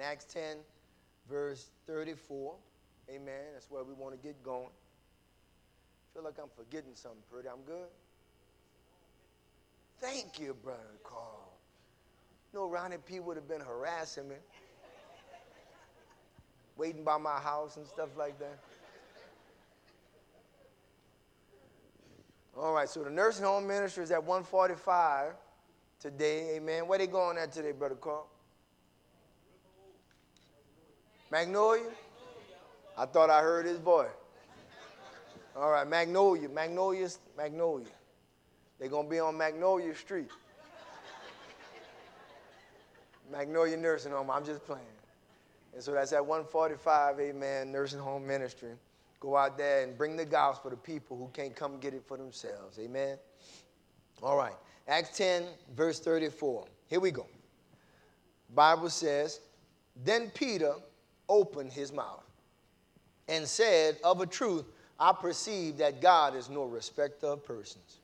Acts 10, verse 34. Amen. That's where we want to get going. I feel like I'm forgetting something pretty. I'm good? Thank you, Brother Carl. You know, Ronnie P. would have been harassing me, waiting by my house and stuff like that. All right, so the nursing home ministry is at 145 today. Amen. Where they going at today, Brother Carl? Magnolia? I thought I heard his voice. All right, Magnolia. Magnolia. They're going to be on Magnolia Street. Magnolia Nursing Home. I'm just playing. And so that's at 145, amen, nursing home ministry. Go out there and bring the gospel to people who can't come get it for themselves. Amen. All right. Acts 10, verse 34. Here we go. Bible says, then Peter opened his mouth and said, of a truth, I perceive that God is no respecter of persons.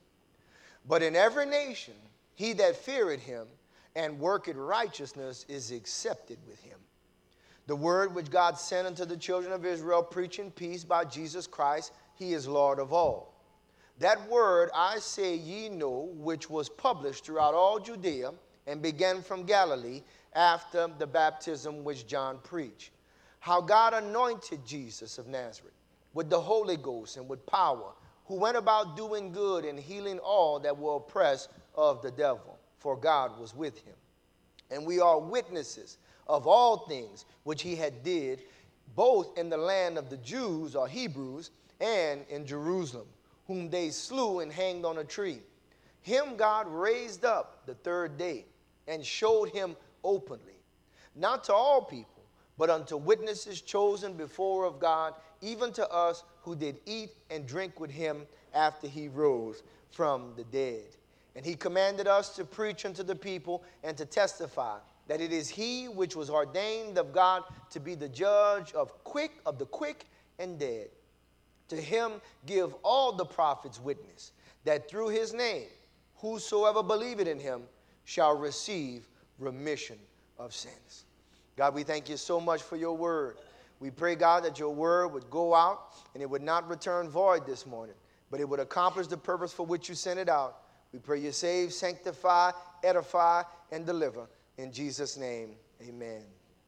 But in every nation, he that feareth him and worketh righteousness is accepted with him. The word which God sent unto the children of Israel, preaching peace by Jesus Christ, he is Lord of all. That word I say ye know, which was published throughout all Judea, and began from Galilee after the baptism which John preached. How God anointed Jesus of Nazareth with the Holy Ghost and with power, who went about doing good and healing all that were oppressed of the devil, for God was with him. And we are witnesses of all things which he had did, both in the land of the Jews or Hebrews and in Jerusalem, whom they slew and hanged on a tree. Him God raised up the third day and showed him openly, not to all people, but unto witnesses chosen before of God, even to us who did eat and drink with him after he rose from the dead. And he commanded us to preach unto the people and to testify that it is he which was ordained of God to be the judge of the quick and dead. To him give all the prophets witness, that through his name whosoever believeth in him shall receive remission of sins. God, we thank you so much for your word. We pray, God, that your word would go out and it would not return void this morning, but it would accomplish the purpose for which you sent it out. We pray you save, sanctify, edify, and deliver. In Jesus' name, amen.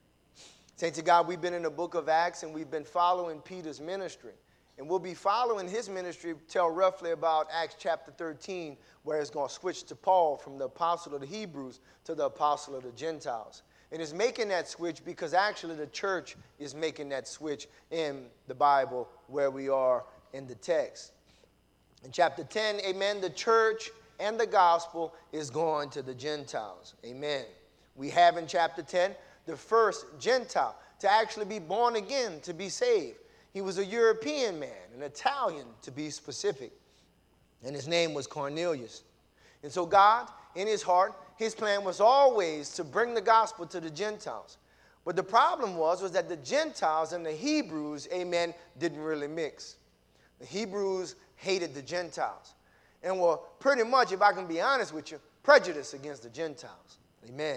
Saints of God, we've been in the book of Acts, and we've been following Peter's ministry. And we'll be following his ministry till roughly about Acts chapter 13, where it's going to switch to Paul from the apostle of the Hebrews to the apostle of the Gentiles. And it's making that switch because actually the church is making that switch in the Bible where we are in the text. In chapter 10, amen, the church and the gospel is going to the Gentiles. Amen. We have in chapter 10 the first Gentile to actually be born again, to be saved. He was a European man, an Italian to be specific, and his name was Cornelius. And so God, in his heart, his plan was always to bring the gospel to the Gentiles. But the problem was that the Gentiles and the Hebrews, amen, didn't really mix. The Hebrews hated the Gentiles and were pretty much, if I can be honest with you, prejudiced against the Gentiles. Amen.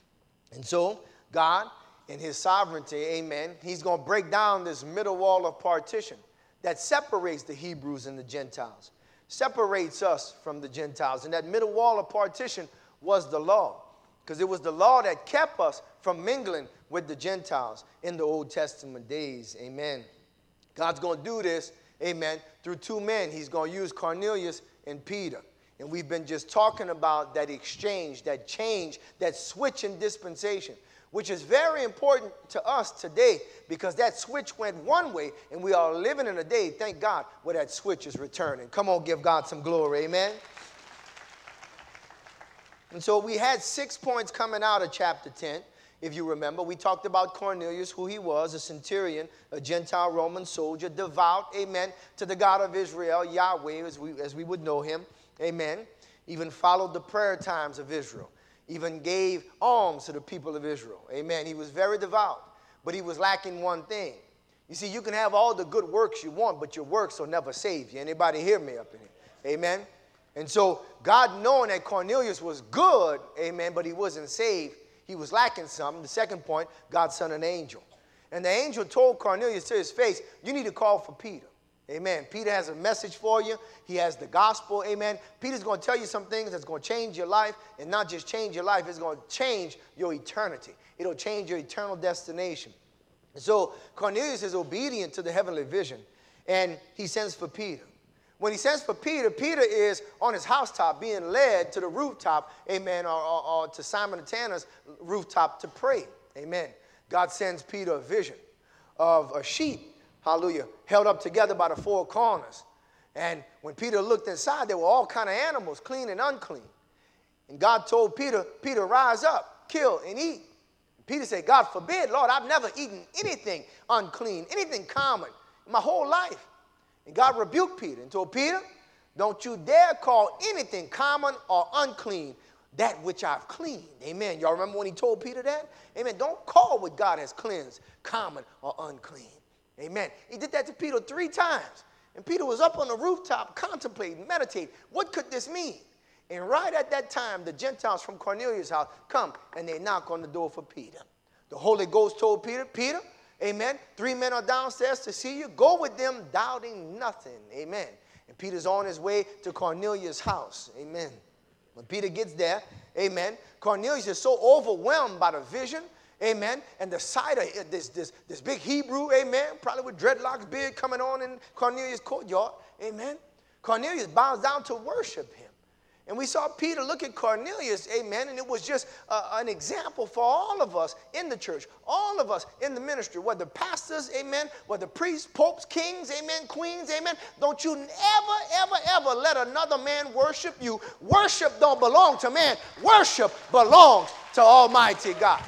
And so God, in his sovereignty, amen, he's going to break down this middle wall of partition that separates the Hebrews and the Gentiles, separates us from the Gentiles. And that middle wall of partition was the law, because it was the law that kept us from mingling with the Gentiles in the Old Testament days. Amen. God's going to do this, amen, through two men. He's going to use Cornelius and Peter. And we've been just talking about that exchange, that change, that switch in dispensation, which is very important to us today because that switch went one way and we are living in a day, thank God, where that switch is returning. Come on, give God some glory. Amen. And so we had 6 points coming out of chapter 10. If you remember, we talked about Cornelius, who he was, a centurion, a Gentile Roman soldier, devout, amen, to the God of Israel, Yahweh, as we would know him, amen. Even followed the prayer times of Israel, even gave alms to the people of Israel, amen. He was very devout, but he was lacking one thing. You see, you can have all the good works you want, but your works will never save you. Anybody hear me up in here? Amen. And so God, knowing that Cornelius was good, amen, but he wasn't saved, he was lacking something. The second point, God sent an angel. And the angel told Cornelius to his face, you need to call for Peter. Amen. Peter has a message for you. He has the gospel. Amen. Peter's going to tell you some things that's going to change your life, and not just change your life, it's going to change your eternity. It'll change your eternal destination. And so Cornelius is obedient to the heavenly vision, and he sends for Peter. When he sends for Peter, Peter is on his housetop being led to the rooftop, amen, or to Simon the Tanner's rooftop to pray. Amen. God sends Peter a vision of a sheep, hallelujah, held up together by the four corners. And when Peter looked inside, there were all kind of animals, clean and unclean. And God told Peter, Peter, rise up, kill and eat. Peter said, God forbid, Lord, I've never eaten anything unclean, anything common in my whole life. And God rebuked Peter and told Peter, don't you dare call anything common or unclean that which I've cleaned. Amen. Y'all remember when he told Peter that? Amen. Don't call what God has cleansed common or unclean. Amen. He did that to Peter 3 times. And Peter was up on the rooftop contemplating, meditating. What could this mean? And right at that time, the Gentiles from Cornelius' house come and they knock on the door for Peter. The Holy Ghost told Peter, Peter, amen, 3 men are downstairs to see you. Go with them, doubting nothing. Amen. And Peter's on his way to Cornelius' house. Amen. When Peter gets there, amen, Cornelius is so overwhelmed by the vision, amen, and the sight of this big Hebrew, amen, probably with dreadlocks, beard coming on in Cornelius' courtyard, amen. Cornelius bows down to worship him. And we saw Peter look at Cornelius, amen, and it was just an example for all of us in the church, all of us in the ministry, whether pastors, amen, whether priests, popes, kings, amen, queens, amen. Don't you ever let another man worship you. Worship don't belong to man. Worship belongs to Almighty God.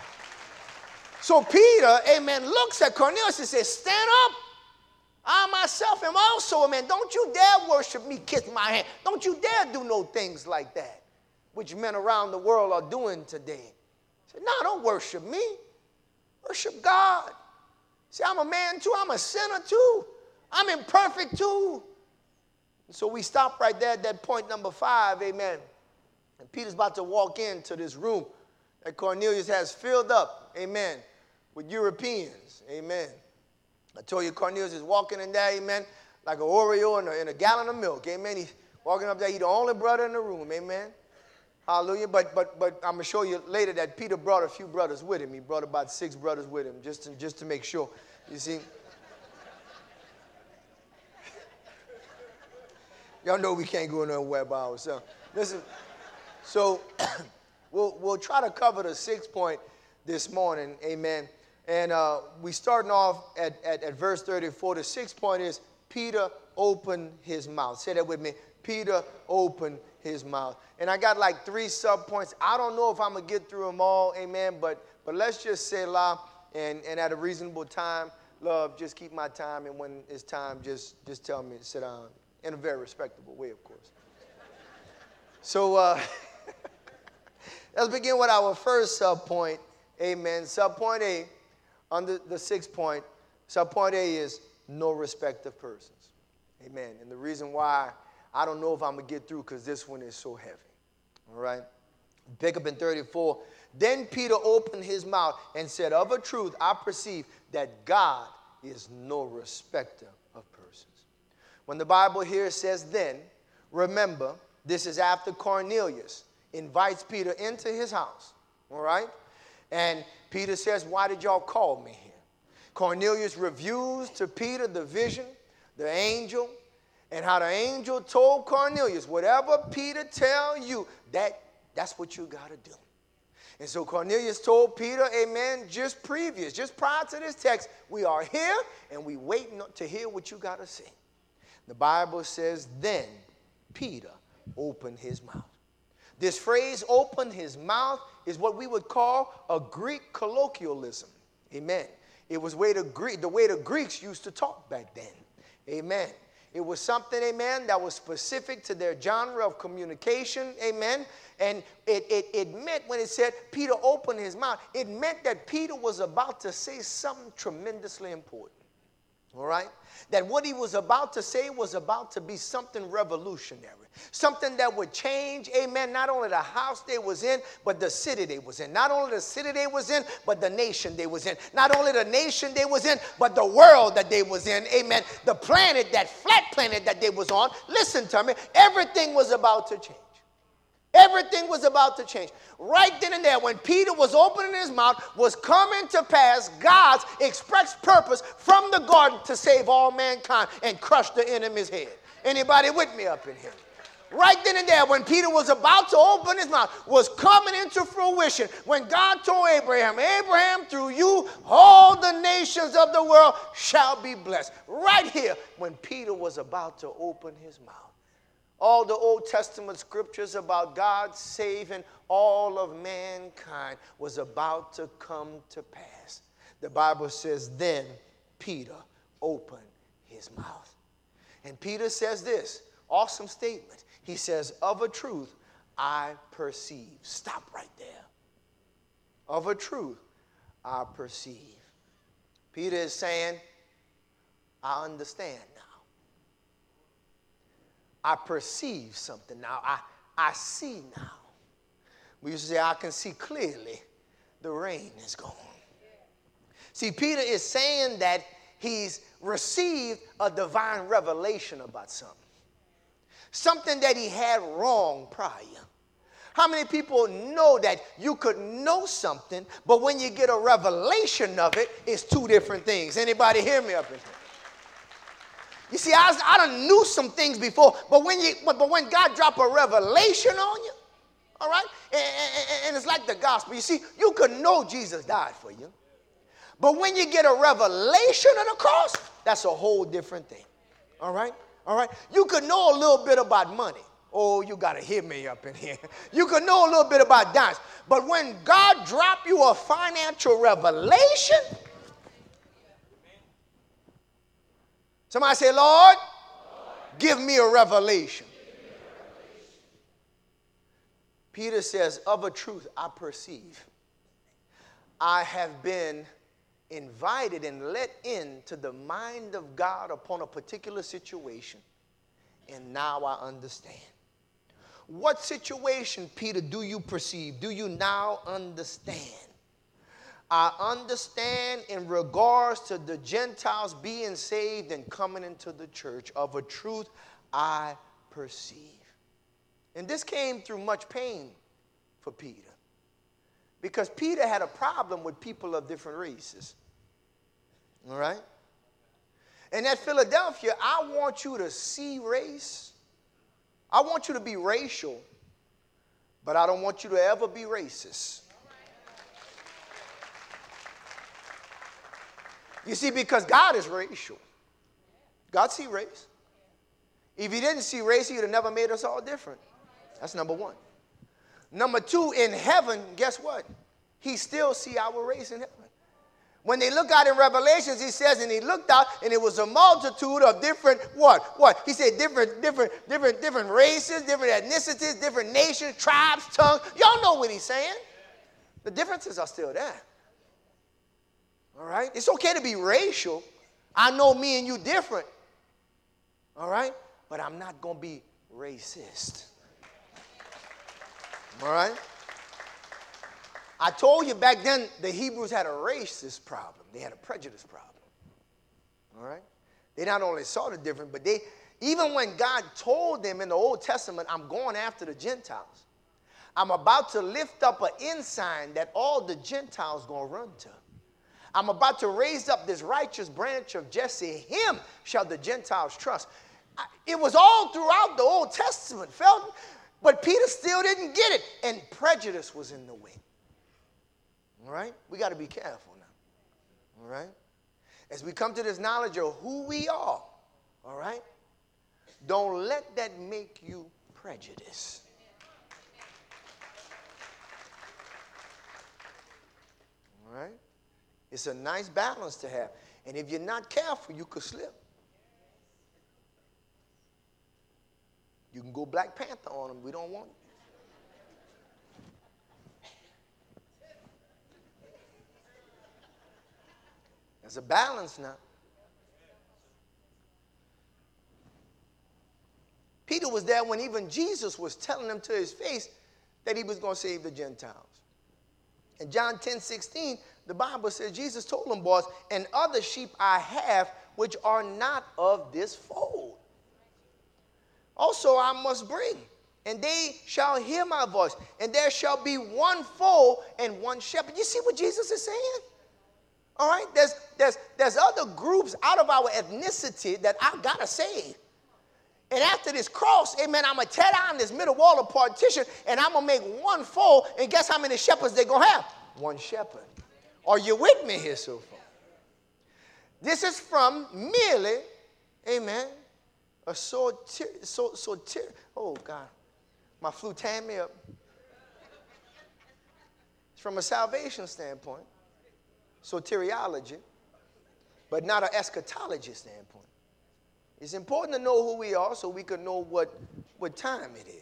So Peter, amen, looks at Cornelius and says, stand up. I myself am also a man. Don't you dare worship me, kiss my hand. Don't you dare do no things like that, which men around the world are doing today. He said, no, don't worship me. Worship God. See, I'm a man too. I'm a sinner too. I'm imperfect too. And so we stop right there at that point number 5, amen. And Peter's about to walk into this room that Cornelius has filled up, amen, with Europeans, amen. I told you Cornelius is walking in there, amen, like an Oreo in a gallon of milk, amen. He's walking up there. He's the only brother in the room, amen. Hallelujah. But I'm going to show you later that Peter brought a few brothers with him. He brought about 6 brothers with him just to make sure. You see? Y'all know we can't go nowhere by ourselves. Listen, so we'll try to cover the 6th point this morning, amen. And we starting off at verse 34. The 6th point is Peter opened his mouth. Say that with me. Peter opened his mouth. And I got like 3 sub-points. I don't know if I'm going to get through them all, amen. But let's just say la, and at a reasonable time, love, just keep my time. And when it's time, just tell me to sit down in a very respectable way, of course. So let's begin with our first sub-point, amen. Sub-point A. Under the 6th point, sub-point A is no respect of persons. Amen. And the reason why, I don't know if I'm going to get through because this one is so heavy. All right? Pick up in 34. Then Peter opened his mouth and said, of a truth, I perceive that God is no respecter of persons. When the Bible here says then, remember, this is after Cornelius invites Peter into his house. All right? And Peter says, why did y'all call me here? Cornelius reviews to Peter the vision, the angel, and how the angel told Cornelius, whatever Peter tell you, that's what you got to do. And so Cornelius told Peter, amen, just prior to this text, we are here and we waiting to hear what you got to say. The Bible says, then Peter opened his mouth. This phrase, open his mouth, is what we would call a Greek colloquialism. Amen. It was the way the Greeks used to talk back then. Amen. It was something, amen, that was specific to their genre of communication. Amen. And it meant, when it said Peter opened his mouth, it meant that Peter was about to say something tremendously important. All right? That what he was about to say was about to be something revolutionary. Something that would change, amen, not only the house they was in, but the city they was in. Not only the city they was in, but the nation they was in. Not only the nation they was in, but the world that they was in, amen. The planet, that flat planet that they was on, listen to me, everything was about to change. Everything was about to change. Right then and there, when Peter was opening his mouth, was coming to pass God's express purpose from the garden to save all mankind and crush the enemy's head. Anybody with me up in here? Right then and there, when Peter was about to open his mouth, was coming into fruition. When God told Abraham, Abraham, through you, all the nations of the world shall be blessed. Right here, when Peter was about to open his mouth. All the Old Testament scriptures about God saving all of mankind was about to come to pass. The Bible says, then Peter opened his mouth. And Peter says this, awesome statement. He says, of a truth, I perceive. Stop right there. Of a truth, I perceive. Peter is saying, I understand now. I perceive something now. I see now. We used to say, I can see clearly the rain is gone. See, Peter is saying that he's received a divine revelation about something. Something that he had wrong prior. How many people know that you could know something, but when you get a revelation of it, it's two different things? Anybody hear me up in here? You see, I done knew some things before, but when God drop a revelation on you, all right, and it's like the gospel. You see, you could know Jesus died for you, but when you get a revelation of the cross, that's a whole different thing. All right, all right. You could know a little bit about money. Oh, you got to hear me up in here. You could know a little bit about dimes, but when God drop you a financial revelation. Somebody say, Lord, give me a revelation. Peter says, of a truth, I perceive. I have been invited and let into the mind of God upon a particular situation, and now I understand. What situation, Peter, do you perceive? Do you now understand? I understand in regards to the Gentiles being saved and coming into the church. Of a truth, I perceive. And this came through much pain for Peter. Because Peter had a problem with people of different races. All right? And at Philadelphia, I want you to see race. I want you to be racial, but I don't want you to ever be racist. You see, because God is racial. God see race. If he didn't see race, he would have never made us all different. That's number one. Number two, in heaven, guess what? He still see our race in heaven. When they look out in Revelations, he says, and he looked out, and it was a multitude of different, what? He said different races, different ethnicities, different nations, tribes, tongues. Y'all know what he's saying. The differences are still there. All right? It's okay to be racial. I know me and you different. All right? But I'm not going to be racist. All right? I told you back then the Hebrews had a racist problem. They had a prejudice problem. All right? They not only saw the difference, but even when God told them in the Old Testament, I'm going after the Gentiles. I'm about to lift up an ensign that all the Gentiles going to run to. I'm about to raise up this righteous branch of Jesse. Him shall the Gentiles trust. It was all throughout the Old Testament, Felton, but Peter still didn't get it, and prejudice was in the way. All right? We got to be careful now. All right? As we come to this knowledge of who we are, all right? Don't let that make you prejudice. All right? It's a nice balance to have. And if you're not careful, you could slip. You can go Black Panther on them. We don't want it. There's a balance now. was there when even Jesus was telling them to his face that he was going to save the Gentiles. In John 10:16, the Bible says, Jesus told them, boys, and other sheep I have which are not of this fold. Also I must bring, and they shall hear my voice, and there shall be one fold and one shepherd. You see what Jesus is saying? All right, there's other groups out of our ethnicity that I've got to save. And after this cross, amen, I'm going to tear down this middle wall of partition, and I'm going to make one fold, and guess how many shepherds they're going to have? One shepherd. Are you with me here so far? This is from merely, amen, a oh, God, my flu tan me up. It's from a salvation standpoint, soteriology, but not an eschatology standpoint. It's important to know who we are so we can know what time it is.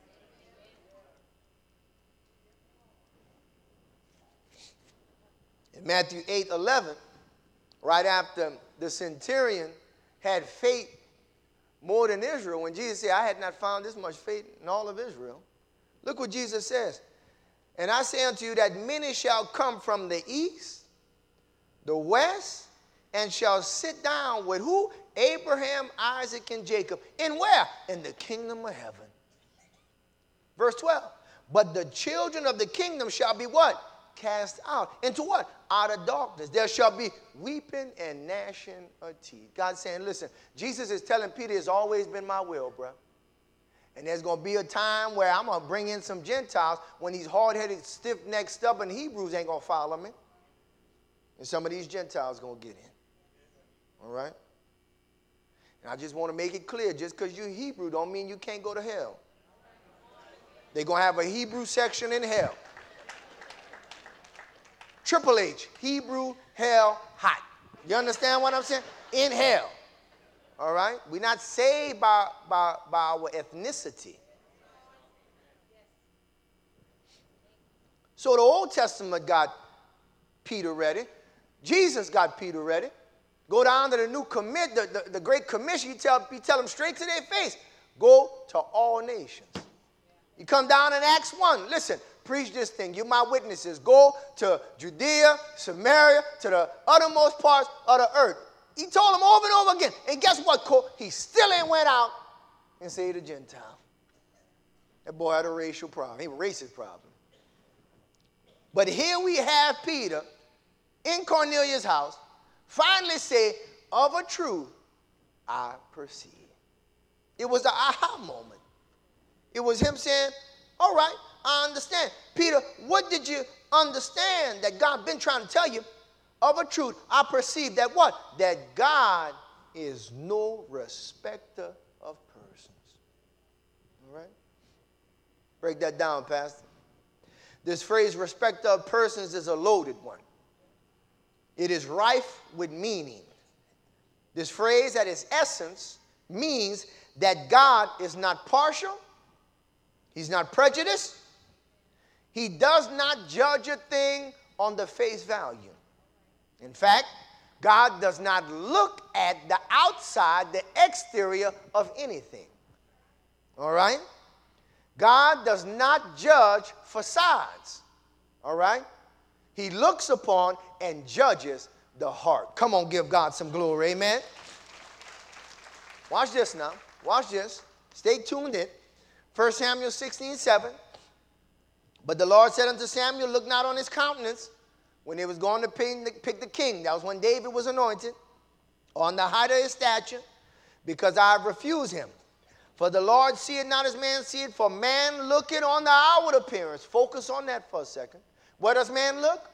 In Matthew 8:11, right after the centurion had faith more than Israel, when Jesus said, I had not found this much faith in all of Israel, look what Jesus says. And I say unto you that many shall come from the east, the west, and shall sit down with who? Abraham, Isaac, and Jacob. In where? In the kingdom of heaven. Verse 12. But the children of the kingdom shall be what? Cast out. Into what? Out of darkness. There shall be weeping and gnashing of teeth. God's saying, listen, Jesus is telling Peter, it's always been my will, bro. And there's going to be a time where I'm going to bring in some Gentiles when these hard-headed, stiff-necked, stubborn Hebrews ain't going to follow me. And some of these Gentiles going to get in. All right? And I just want to make it clear, just because you're Hebrew don't mean you can't go to hell. They're going to have a Hebrew section in hell. Triple H, Hebrew, hell, hot. You understand what I'm saying? In hell. All right? We're not saved by our ethnicity. So the Old Testament got Peter ready. Jesus got Peter ready. Go down to the new the Great Commission. You tell them straight to their face, go to all nations. You come down in Acts 1. Listen, preach this thing. You're my witnesses. Go to Judea, Samaria, to the uttermost parts of the earth. He told them over and over again. And guess what? He still ain't went out and saved a Gentile. That boy had a racial problem. He had a racist problem. But here we have Peter in Cornelius' house finally say, of a truth, I perceive. It was the aha moment. It was him saying, all right, I understand. Peter, what did you understand that God been trying to tell you? Of a truth, I perceive that what? That God is no respecter of persons. All right? Break that down, Pastor. This phrase, respecter of persons, is a loaded one. It is rife with meaning. This phrase, at its essence, means that God is not partial. He's not prejudiced. He does not judge a thing on the face value. In fact, God does not look at the outside, the exterior of anything. All right? God does not judge facades. All right? He looks upon and judges the heart. Come on, give God some glory. Amen? Watch this now. Watch this. Stay tuned in. 1 Samuel 16:7. But the Lord said unto Samuel, look not on his countenance when he was going to pick the king. That was when David was anointed, on the height of his stature, because I have refused him. For the Lord seeth not as man seeth, for man looketh on the outward appearance. Focus on that for a second. Where does man look?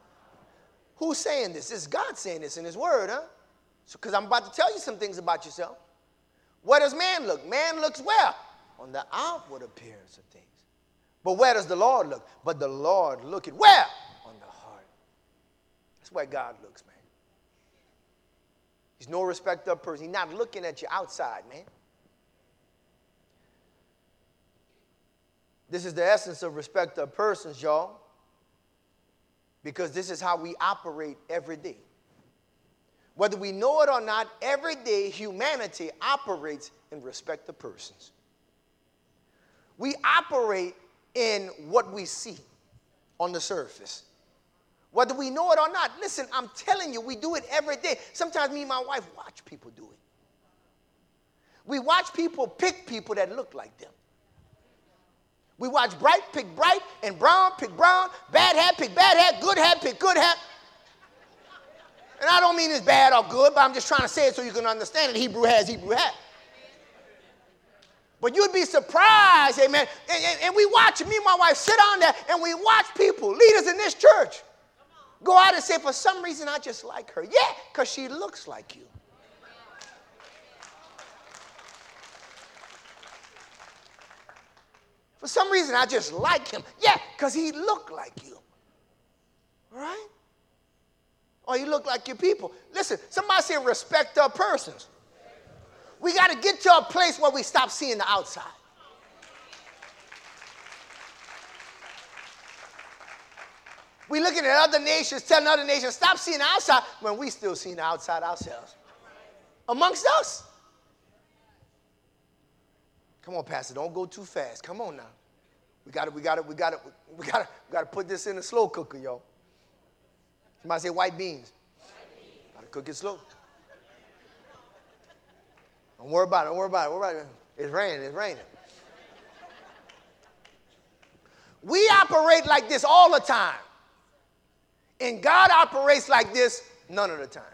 Who's saying this? This is God saying this in his word, huh? Because I'm about to tell you some things about yourself. Where does man look? Man looks where? On the outward appearance of things. But where does the Lord look? But the Lord looketh where? On the heart. That's where God looks, man. He's no respecter of person. He's not looking at you outside, man. This is the essence of respect of persons, y'all. Because this is how we operate every day. Whether we know it or not, every day humanity operates in respect of persons. We operate in what we see on the surface, whether we know it or not. Listen, I'm telling you, we do it every day. Sometimes me and my wife watch people do it. We watch people pick people that look like them. We watch bright pick bright, and brown pick brown, bad hat pick bad hat, good hat pick good hat. And I don't mean it's bad or good, but I'm just trying to say it so you can understand it. Hebrew has Hebrew hat. But you'd be surprised, amen. And we watch, me and my wife sit on there, and we watch people, leaders in this church, go out and say, for some reason, I just like her. Yeah, because she looks like you. For some reason, I just like him. Yeah, because he looked like you. All right? Or you look like your people. Listen, somebody say respect our persons. We got to get to a place where we stop seeing the outside. We looking at other nations, telling other nations, stop seeing the outside, when we still seeing the outside ourselves. Amongst us. Come on, Pastor, don't go too fast. Come on now. We got to put this in the slow cooker, y'all. Somebody say white beans. Got to cook it slow. Don't worry about it. It's raining. We operate like this all the time. And God operates like this none of the time.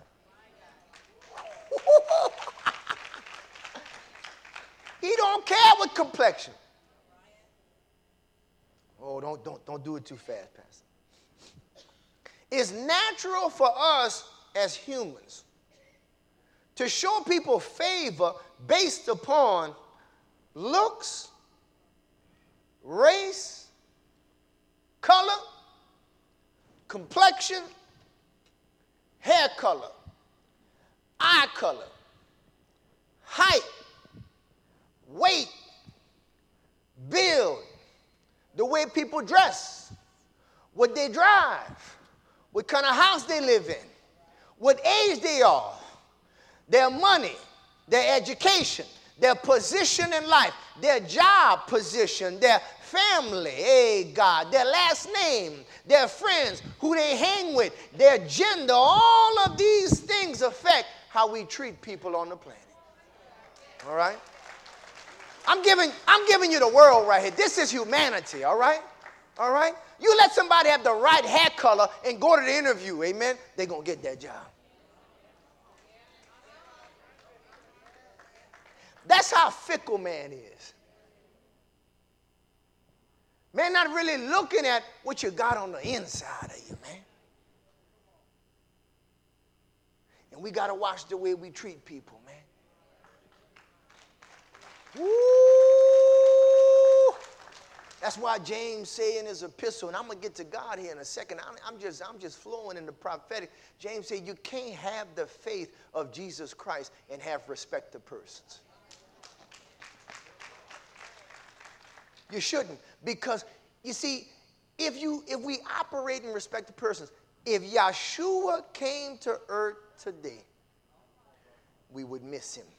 He don't care what complexion. Oh, don't do it too fast, Pastor. It's natural for us as humans to show people favor based upon looks, race, color, complexion, hair color, eye color, height, weight, build, the way people dress, what they drive, what kind of house they live in, what age they are, their money, their education, their position in life, their job position, their family, hey God, their last name, their friends, who they hang with, their gender. All of these things affect how we treat people on the planet. All right? I'm giving you the world right here. This is humanity, all right? All right? You let somebody have the right hair color and go to the interview, amen, they're going to get that job. That's how fickle man is. Man not really looking at what you got on the inside of you, man. And we got to watch the way we treat people, man. Woo! That's why James say in his epistle, and I'm going to get to God here in a second. I'm just flowing in the prophetic. James said you can't have the faith of Jesus Christ and have respect to persons. You shouldn't, because you see, if we operate in respect to persons, if Yeshua came to earth today, we would miss him.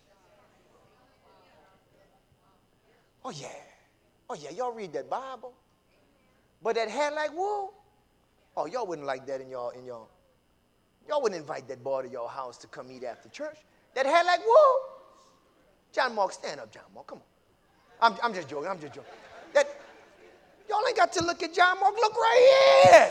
Oh yeah, y'all read that Bible, but that hair like wool. Oh, y'all wouldn't like that in y'all wouldn't invite that boy to your house to come eat after church. That hair like wool. John Mark, stand up, John Mark. Come on. I'm just joking. That y'all ain't got to look at John Mark. Look right here.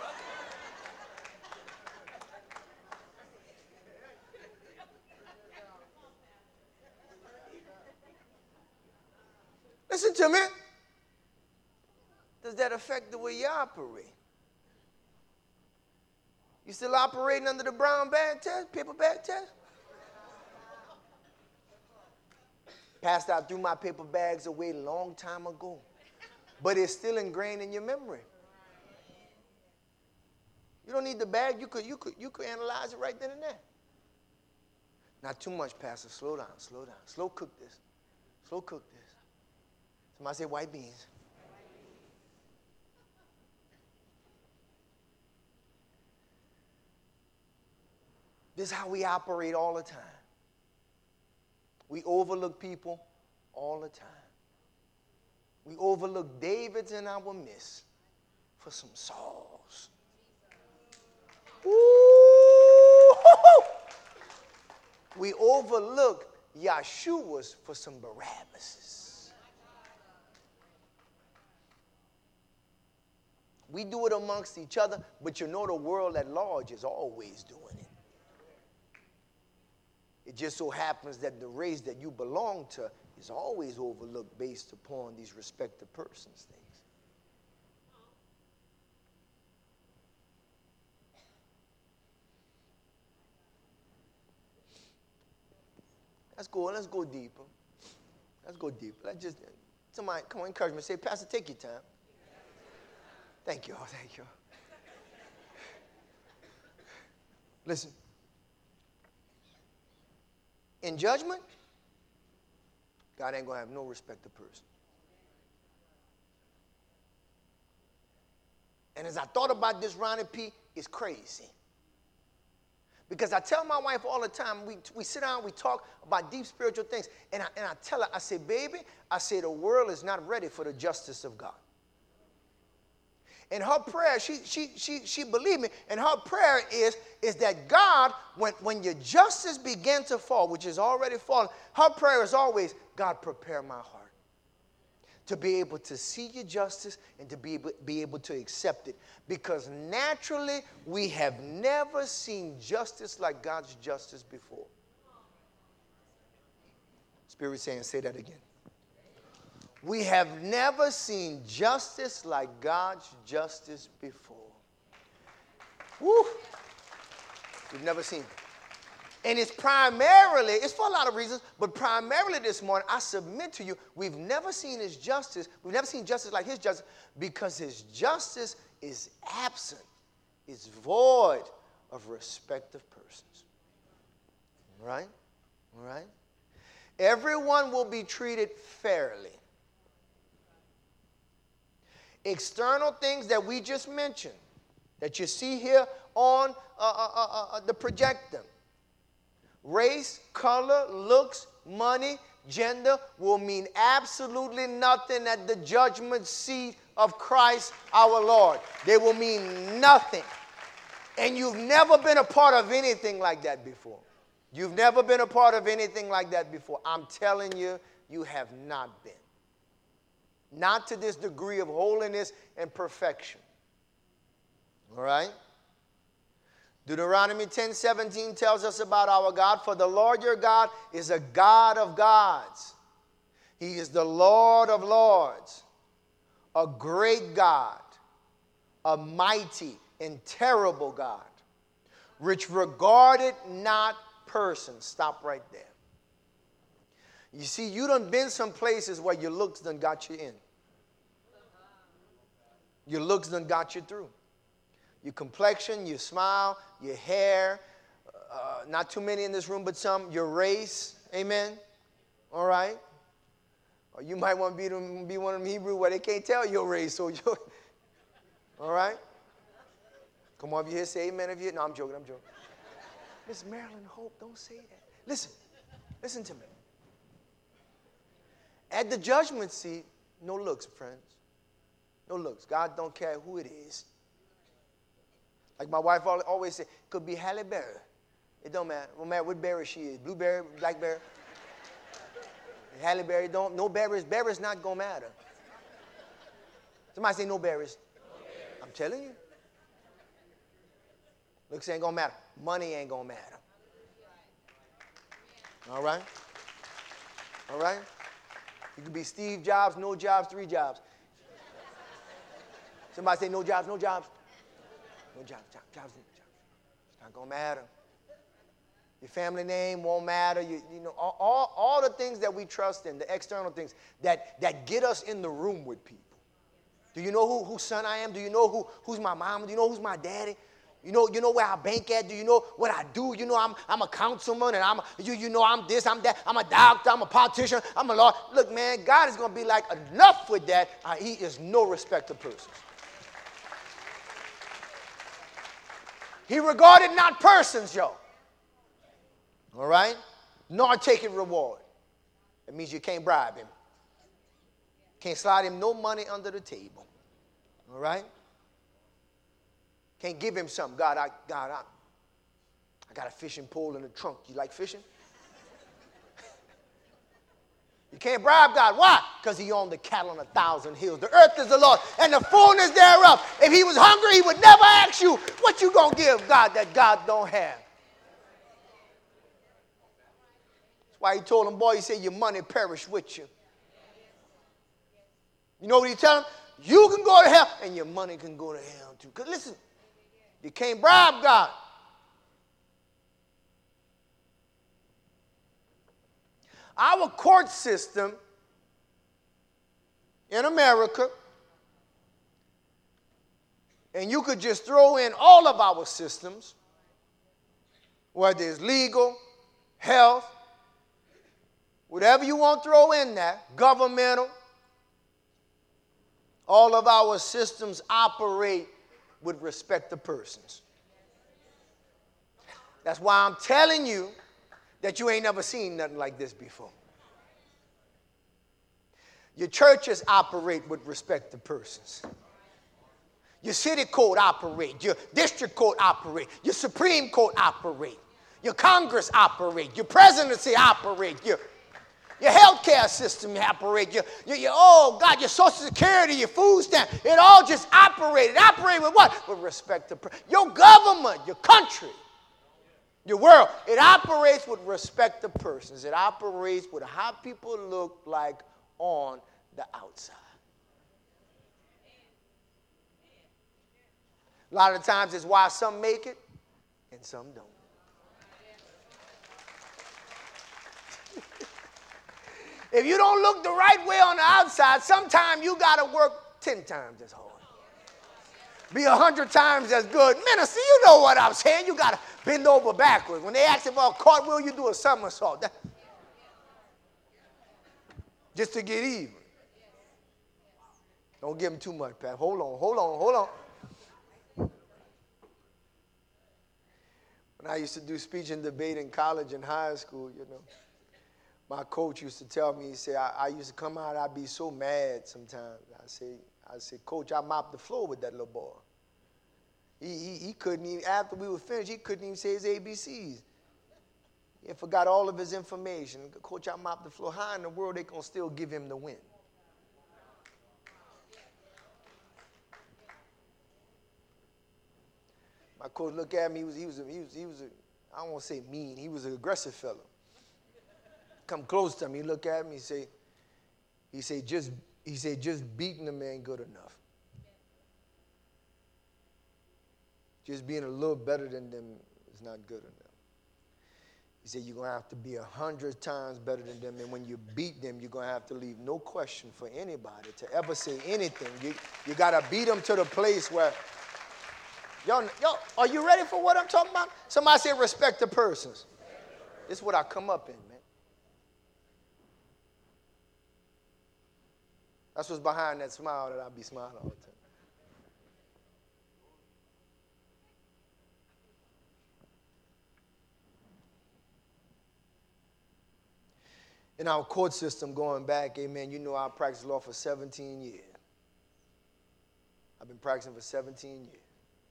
Listen to me. Does that affect the way you operate? You still operating under the brown bag test, paper bag test? Pastor, I threw my paper bags away a long time ago, but it's still ingrained in your memory. You don't need the bag. You could analyze it right then and there. Not too much, Pastor. Slow down. Slow cook this. Somebody say white beans. This is how we operate all the time. We overlook people all the time. We overlook Davids in our midst for some Sauls. Ooh. We overlook Yeshua's for some Barabbases. We do it amongst each other, but you know the world at large is always doing it. It just so happens that the race that you belong to is always overlooked based upon these respective persons things. Let's go deeper. Let's go deeper. Somebody come on, encourage me. Say, Pastor, take your time. Thank you. Thank you. Listen. In judgment, God ain't going to have no respect to person. And as I thought about this, Ronnie P., it's crazy. Because I tell my wife all the time, we sit down, we talk about deep spiritual things, and I tell her, I say, baby, I say the world is not ready for the justice of God. And her prayer, she believed me, and her prayer is that God, when your justice began to fall, which is already fallen, her prayer is always, God, prepare my heart to be able to see your justice and to be able to accept it. Because naturally, we have never seen justice like God's justice before. Spirit saying, say that again. We have never seen justice like God's justice before. Woo! We've never seen it. And it's for a lot of reasons, but primarily this morning, I submit to you, we've never seen his justice, we've never seen justice like his justice, because his justice is absent, is void of respect of persons. All right? All right? Everyone will be treated fairly. External things that we just mentioned, that you see here on the projector, race, color, looks, money, gender, will mean absolutely nothing at the judgment seat of Christ our Lord. They will mean nothing. And you've never been a part of anything like that before. You've never been a part of anything like that before. I'm telling you, you have not been. Not to this degree of holiness and perfection. All right? Deuteronomy 10:17 tells us about our God. For the Lord your God is a God of gods. He is the Lord of lords. A great God. A mighty and terrible God. Which regarded not persons. Stop right there. You see, you done been some places where your looks done got you in. Your looks done got you through. Your complexion, your smile, your hair, not too many in this room, but some, your race, amen? All right? Or you might want to be one of them Hebrew where they can't tell your race. So all right? Come on, if you're here, say amen. If you're no, I'm joking. Miss Marilyn Hope, don't say that. Listen to me. At the judgment seat, no looks, friends. No looks. God don't care who it is. Like my wife always said, it could be Halle Berry. It don't matter. No matter what berry she is. Blueberry, blackberry. Halle Berry, no berries. Berries not going to matter. Somebody say no berries. No berries. I'm telling you. Looks ain't going to matter. Money ain't going to matter. All right? All right? You could be Steve Jobs, no jobs, 3 jobs. Somebody say no jobs, no jobs. No jobs. It's not going to matter. Your family name won't matter. You know, all the things that we trust in, the external things that get us in the room with people. Do you know whose son I am? Do you know who's my mom? Do you know who's my daddy? You know where I bank at? Do you know what I do? You know I'm a councilman and I'm this, I'm that. I'm a doctor, I'm a politician, I'm a lawyer. Look, man, God is going to be like, enough with that. He is no respecter of persons. He regarded not persons, yo. All right? Nor taking reward. That means you can't bribe him. Can't slide him no money under the table. All right? Can't give him something. God, I got a fishing pole in the trunk. You like fishing? You can't bribe God. Why? Because he owned the cattle on 1,000 hills. The earth is the Lord and the fullness thereof. If he was hungry, he would never ask you, what you going to give God that God don't have? That's why he told him, boy, he said, your money perish with you. You know what he tell him? You can go to hell and your money can go to hell too. Because listen, you can't bribe God. Our court system in America, and you could just throw in all of our systems, whether it's legal, health, whatever you want to throw in there, governmental, all of our systems operate with respect to persons. That's why I'm telling you that you ain't never seen nothing like this before. Your churches operate with respect to persons. Your city court operate. Your district court operate. Your Supreme Court operate. Your Congress operate. Your presidency operate. Your health care system operate. Oh God, your Social Security, your food stamp, it all just operated. Operate with what? With respect to your government, your country. Your world, it operates with respect to persons. It operates with how people look like on the outside. A lot of times it's why some make it and some don't. If you don't look the right way on the outside, sometimes you got to work 10 times as hard. Be 100 times as good. Minister, you know what I'm saying. You got to bend over backwards. When they ask you for a cartwheel, you do a somersault. Just to get even. Don't give them too much, Pat. Hold on. When I used to do speech and debate in college and high school, my coach used to tell me, he said, I used to come out, I'd be so mad sometimes. I said, Coach, I mopped the floor with that little boy. He couldn't even, after we were finished, he couldn't even say his ABCs. He forgot all of his information. Coach, I mopped the floor. How in the world they going to still give him the win? My coach looked at me, he was I don't want to say mean, he was an aggressive fellow. Come close to me, he looked at me, he said, just beating them ain't good enough. Just being a little better than them is not good enough. He said, you're going to have to be 100 times better than them, and when you beat them, you're going to have to leave no question for anybody to ever say anything. You got to beat them to the place where, y'all, are you ready for what I'm talking about? Somebody said respect the persons. This is what I come up in, man. That's what's behind that smile that I be smiling all the time. In our court system going back, amen, you know I practiced law for 17 years. I've been practicing for 17 years.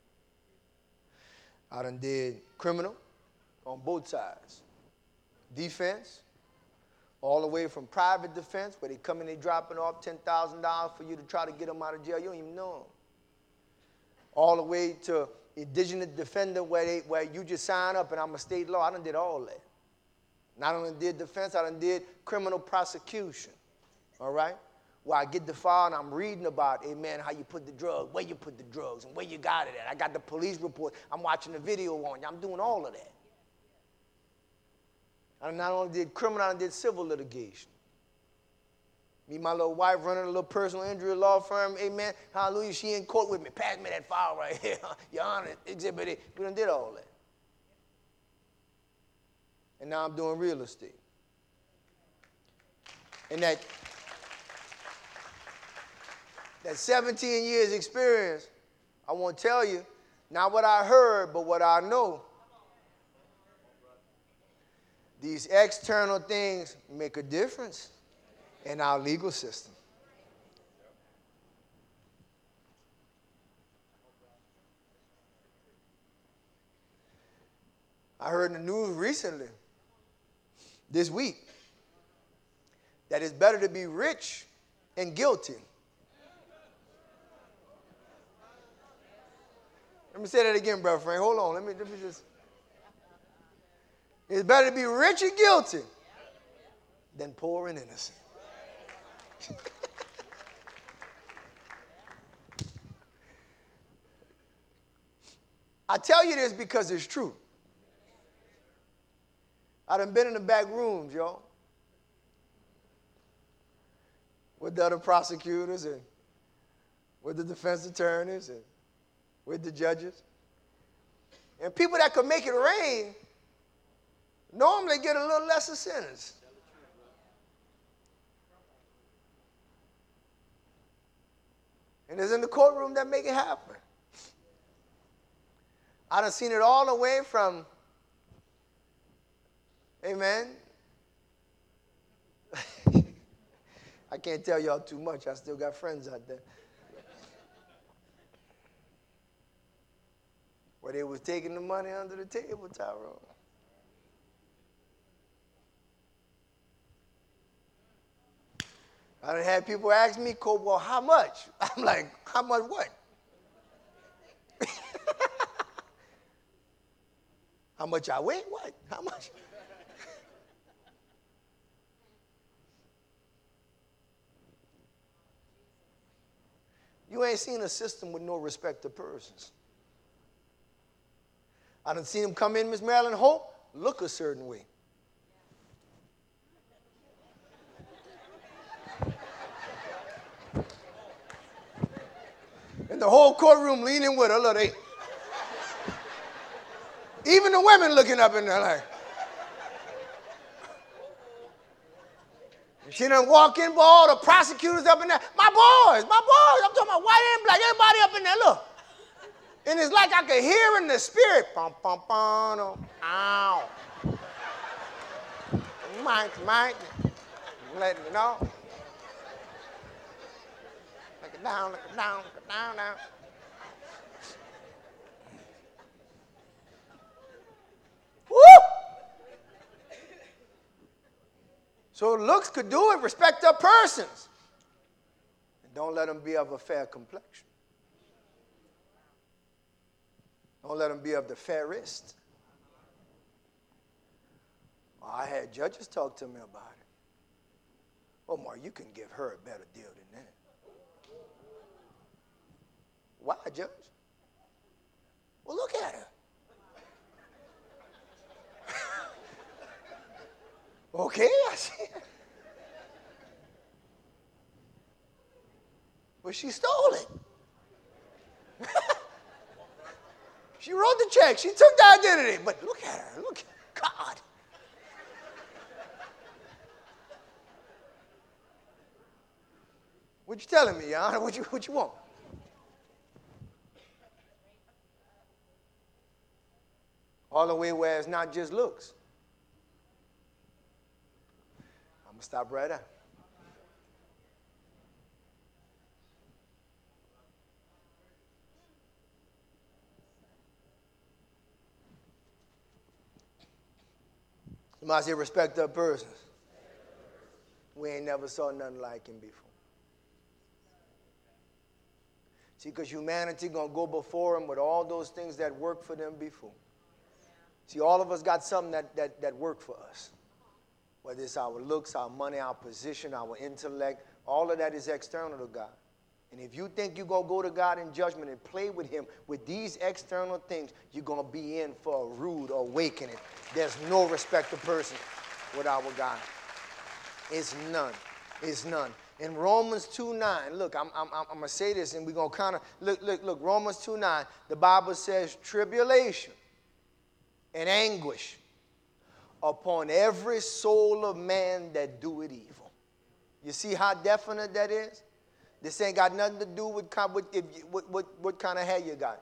I done did criminal on both sides. Defense, all the way from private defense, where they come in, they dropping off $10,000 for you to try to get them out of jail. You don't even know them. All the way to indigent defender, where you just sign up and I'm a state law. I done did all that. Not only did defense, I done did criminal prosecution, all right? Where I get the file and I'm reading about, amen, how you put the drug, where you put the drugs, and where you got it at. I got the police report. I'm watching the video on you. I'm doing all of that. I not only did criminal, I did civil litigation. Me and my little wife running a little personal injury law firm, amen, hallelujah, she in court with me. Pass me that file right here. Your Honor, exhibit it. We done did all that. And now I'm doing real estate. And that 17 years experience, I want to tell you, not what I heard, but what I know. These external things make a difference in our legal system. I heard in the news recently, this week, that it's better to be rich and guilty. Let me say that again, brother Frank. Hold on. Let me just. It's better to be rich and guilty than poor and innocent. I tell you this because it's true. I done been in the back rooms, y'all, with the other prosecutors and with the defense attorneys and with the judges. And people that could make it rain normally get a little lesser sentence. And it's in the courtroom that make it happen. I done seen it all the way from, amen. I can't tell y'all too much. I still got friends out there. Where they was taking the money under the table, Tyrone. I done had people ask me, Cope, well, how much? I'm like, how much what? How much I weigh? What? How much? You ain't seen a system with no respect to persons. I done seen them come in, Miss Marilyn Hope, look a certain way. And the whole courtroom leaning with her. Look, even the women looking up in there like. And she done walk in with all the prosecutors up in there. My boys. I'm talking about white and black, everybody up in there, look. And it's like I could hear in the spirit. Pum, pum, pum, ow. Mike. Let me know. Look it down. Now. Woo! So looks could do it. Respect their persons. And don't let them be of a fair complexion. Don't let them be of the fairest. Oh, I had judges talk to me about it. Omar, you can give her a better deal than that. Why, Judge? Well, look at her. Okay, I see it. But she stole it. She wrote the check. She took the identity. But look at her. Look at God. What you telling me, Your Honor? What you want? All the way where it's not just looks. I'm going to stop right there. Somebody say respect our persons. We ain't never saw nothing like him before. See, because humanity going to go before him with all those things that worked for them before. See, all of us got something that worked for us. Whether it's our looks, our money, our position, our intellect, all of that is external to God. And if you think you're going to go to God in judgment and play with him with these external things, you're going to be in for a rude awakening. There's no respect to person with our God. It's none. It's none. In Romans 2:9, look, I'm going to say this and we're going to kind of, look, Romans 2:9, the Bible says tribulation and anguish upon every soul of man that doeth evil. You see how definite that is? This ain't got nothing to do with what kind of hair you got.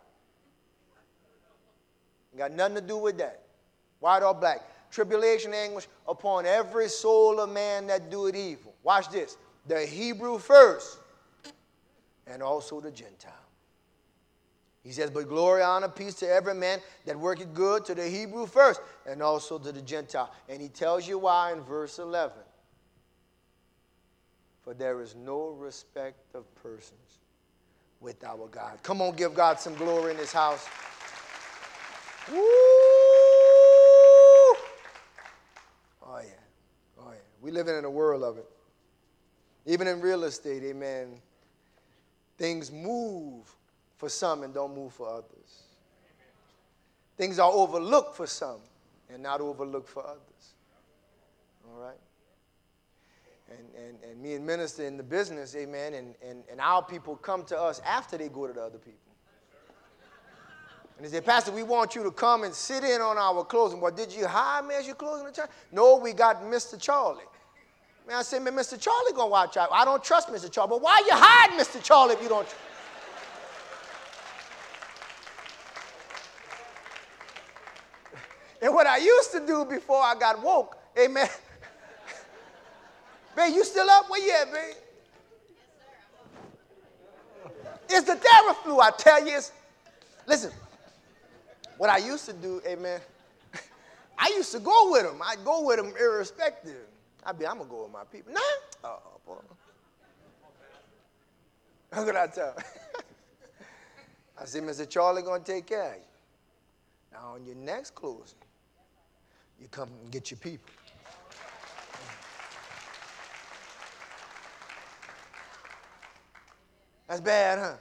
Got nothing to do with that. White or black. Tribulation, anguish upon every soul of man that doeth evil. Watch this. The Hebrew first and also the Gentile. He says, but glory, honor, peace to every man that worketh good, to the Hebrew first, and also to the Gentile. And he tells you why in verse 11. For there is no respect of persons with our God. Come on, give God some glory in this house. Woo! Oh, yeah. Oh, yeah. We living in a world of it. Even in real estate, amen, things move for some and don't move for others. Things are overlooked for some and not overlooked for others. All right? And me and minister in the business, amen, and our people come to us after they go to the other people. And they say, Pastor, we want you to come and sit in on our closing. Well, did you hire me as your closing attorney? No, we got Mr. Charlie. Man, I said, man, Mr. Charlie going to watch out. I don't trust Mr. Charlie. But why you hired Mr. Charlie if you don't trust? And what I used to do before I got woke, amen. Babe, you still up? Where you at, babe? It's the Theraflu, I tell you. Listen, what I used to do, amen, I used to go with them. I'd go with them irrespective. I'm going to go with my people. Nah. Oh, boy. How could I tell? I said, Mr. Charlie going to take care of you. Now, on your next closing, you come and get your people. That's bad, huh?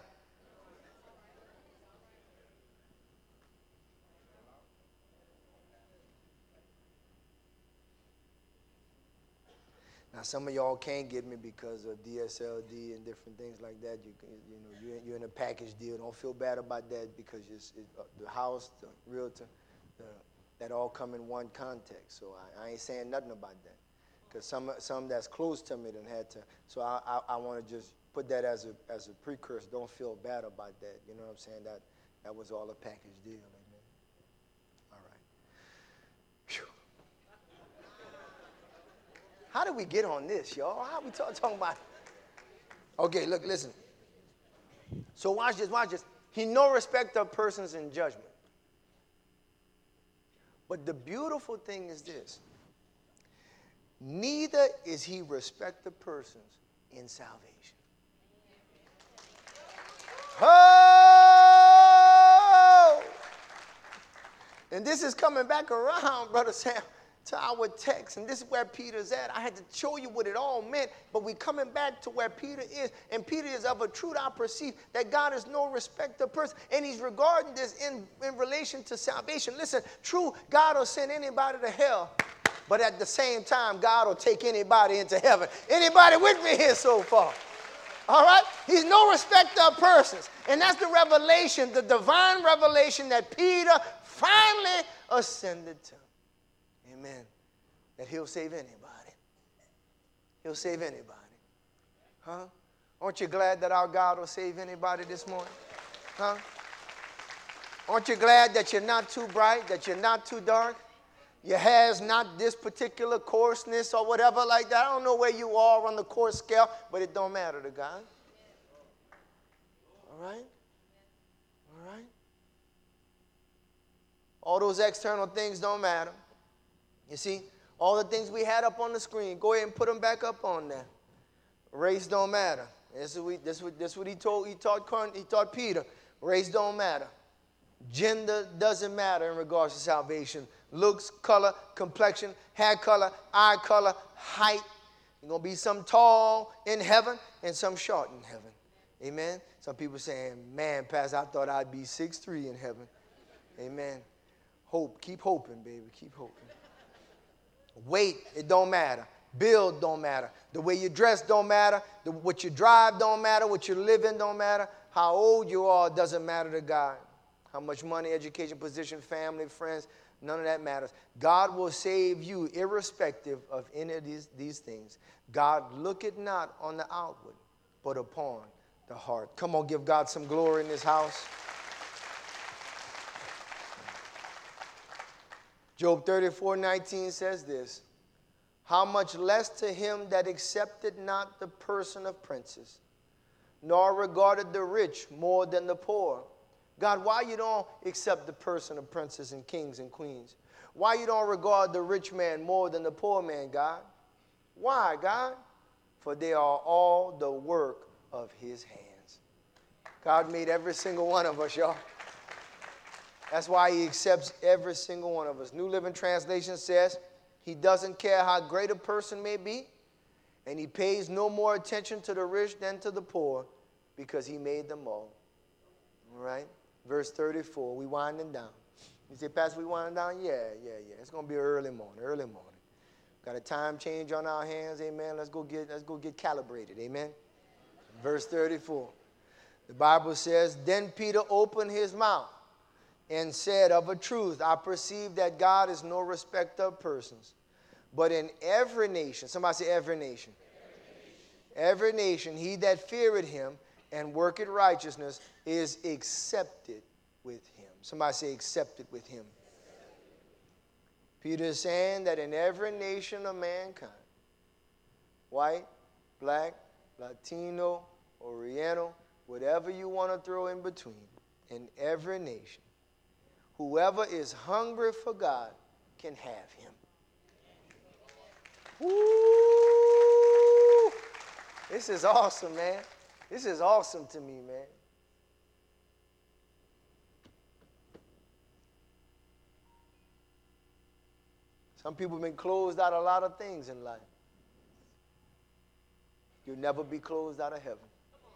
Now, some of y'all can't get me because of DSLD and different things like that. You're in a package deal. Don't feel bad about that because the house, the realtor, that all come in one context. So I ain't saying nothing about that because some that's close to me done had to. So I want to just put that as a precursor. Don't feel bad about that. You know what I'm saying? That was all a package deal. Amen. All right. Whew. How did we get on this, y'all? How are we talking about? Okay, look, listen. So watch this. He no respect of persons in judgment. But the beautiful thing is this. Neither is he respect of persons in salvation. Oh! And this is coming back around, Brother Sam, to our text. And this is where Peter's at. I had to show you what it all meant, but we're coming back to where Peter is. And Peter is of a truth I perceive that God is no respecter of person. And he's regarding this in relation to salvation. Listen, true, God will send anybody to hell. But at the same time, God will take anybody into heaven. Anybody with me here so far? All right? He's no respecter of persons. And that's the revelation, the divine revelation that Peter finally ascended to. Amen. That he'll save anybody. He'll save anybody. Huh? Aren't you glad that our God will save anybody this morning? Huh? Aren't you glad that you're not too bright, that you're not too dark? Your hair's not this particular coarseness or whatever like that. I don't know where you are on the coarse scale, but it don't matter to God. All right? All right? All those external things don't matter. You see, all the things we had up on the screen, go ahead and put them back up on there. Race don't matter. This is what he taught Peter. Race don't matter. Gender doesn't matter in regards to salvation. Looks, color, complexion, hair color, eye color, height. You're going to be some tall in heaven and some short in heaven. Amen. Some people saying, man, Pastor, I thought I'd be 6'3" in heaven. Amen. Hope. Keep hoping, baby. Keep hoping. Weight, it don't matter. Build don't matter. The way you dress don't matter. What you drive don't matter. What you live in don't matter. How old you are doesn't matter to God. How much money, education, position, family, friends, none of that matters. God will save you irrespective of any of these things. God looketh not on the outward, but upon the heart. Come on, give God some glory in this house. Job 34:19 says this, how much less to him that accepted not the person of princes, nor regarded the rich more than the poor, God, why you don't accept the person of princes and kings and queens? Why you don't regard the rich man more than the poor man, God? Why, God? For they are all the work of his hands. God made every single one of us, y'all. That's why he accepts every single one of us. New Living Translation says, he doesn't care how great a person may be, and he pays no more attention to the rich than to the poor, because he made them all. All right? Verse 34, we winding down. You say, Pastor, we winding down? Yeah. It's going to be early morning. Got a time change on our hands, amen. Let's go get calibrated, amen. Verse 34, the Bible says, then Peter opened his mouth and said, of a truth, I perceive that God is no respecter of persons, but in every nation, somebody say every nation. Every nation, he that feareth him and worketh righteousness is accepted with him. Somebody say accepted with him. Peter is saying that in every nation of mankind, white, black, Latino, Oriental, whatever you want to throw in between, in every nation, whoever is hungry for God can have him. Woo! This is awesome, man. This is awesome to me, man. Some people have been closed out of a lot of things in life. You'll never be closed out of heaven.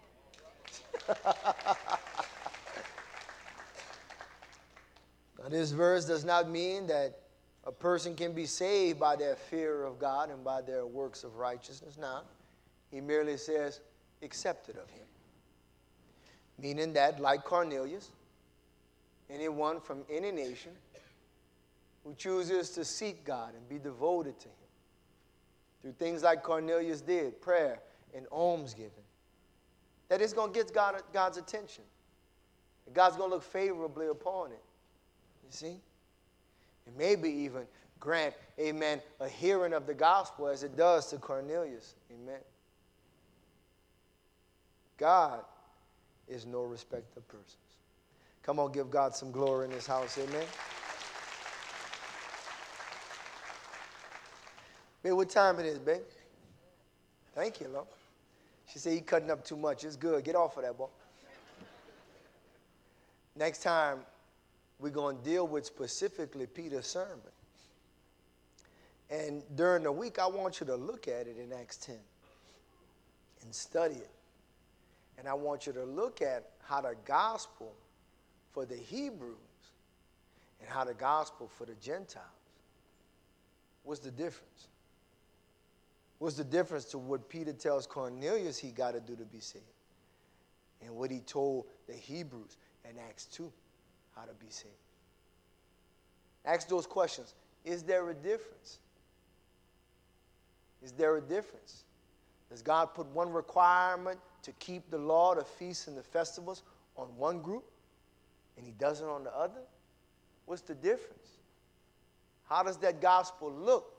Now, this verse does not mean that a person can be saved by their fear of God and by their works of righteousness. Now, he merely says, accepted of him. Meaning that, like Cornelius, anyone from any nation who chooses to seek God and be devoted to him through things like Cornelius did, prayer and almsgiving, that it's going to get God's attention. And God's going to look favorably upon it. You see? And maybe even grant, amen, a hearing of the gospel as it does to Cornelius. Amen. God is no respecter of persons. Come on, give God some glory in this house. Amen. Babe, what time it is, babe? Thank you, Lord. She said, you cutting up too much. It's good. Get off of that, boy. Next time, we're going to deal with specifically Peter's sermon. And during the week, I want you to look at it in Acts 10 and study it. And I want you to look at how the gospel for the Hebrews and how the gospel for the Gentiles, what's the difference? What's the difference to what Peter tells Cornelius he got to do to be saved and what he told the Hebrews in Acts 2 how to be saved? Ask those questions. Is there a difference? Is there a difference? Does God put one requirement to keep the law, the feasts, and the festivals on one group, and he doesn't on the other? What's the difference? How does that gospel look?